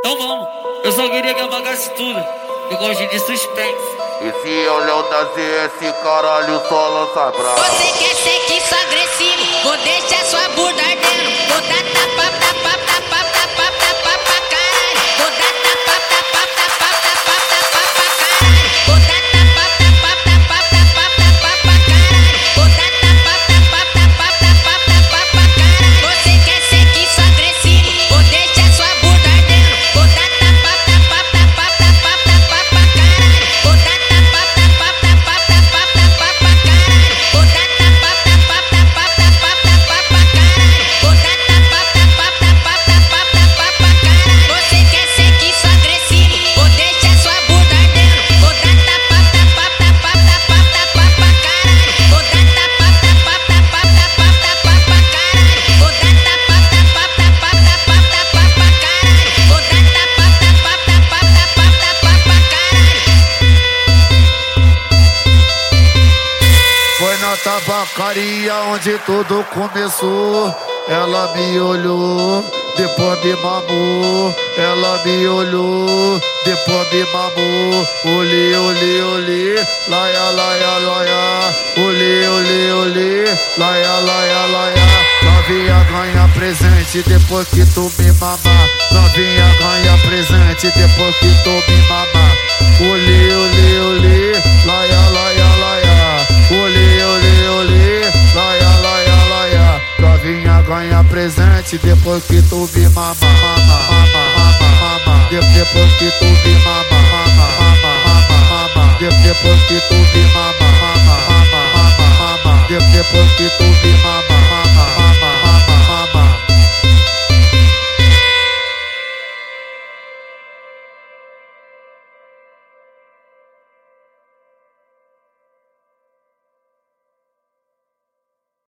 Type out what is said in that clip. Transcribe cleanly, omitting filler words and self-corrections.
Então vamos, eu só queria que apagasse tudo. Eu gosto de suspense. Esse é o Léo da ZS, caralho, só lança brava. Você quer ser que sou agressivo? Vou deixar sua bunda ardendo. Vou dar tapa, tapa, tapa, tapa, tapa pra caralho. Vou dar tapa, tapa, tapa, tapa, tapa pra caralho. Vou dar tapa, tapa, tapa, tapa, tapa pra caralho. Vou dar tapa, tapa, tapa, tapa, tapa pra caralho. Você quer ser que sou agressivo? Vou deixar sua bunda ardendo. Vou dar tapa, tapa, tapa, tapa, tapa pra caralho. Vou dar tapa, tapa, tapa, tapa, tapa pra caralho. Vou dar tapa, tapa, tapa, tapa, tapa pra caralho. Vou dar tapa, tapa, tapa, tapa, tapa pra caralho. Você quer ser que sou agressivo? Vou deixar sua bunda ardendo. Vou dar tapa, tapa, tapa, tapa, tapa pra caralho. Vou dar tapa, tapa, tapa, tapa, tapa pra caralho. Vou dar tapa, tapa, tapa, tapa, tapa pra caralho. Vou dar tapa, tapa, tapa, tapa, tapa pra caralho. Foi na tabacaria onde tudo começou. Ela me olhou, depois me mamou. Ela me olhou, depois me mamou. Olê, olê, olê, laia, laia, laia. Olê, olê, olê, laia, laia, laia. Novinha ganha presente depois que tu me mamar. Novinha ganha presente depois que tu me mamar. Olê, olê, olê, laia, laia, laia. Olê, olê, olê, laia, laia, laia. Novinha ganha presente depois que tu me mama, mama, mama, mama, mama. Depois que tu me mama, mama, mama, mama, mama. Depois que tu me mama, mama, mama, mama, mama. Depois que tu me mama.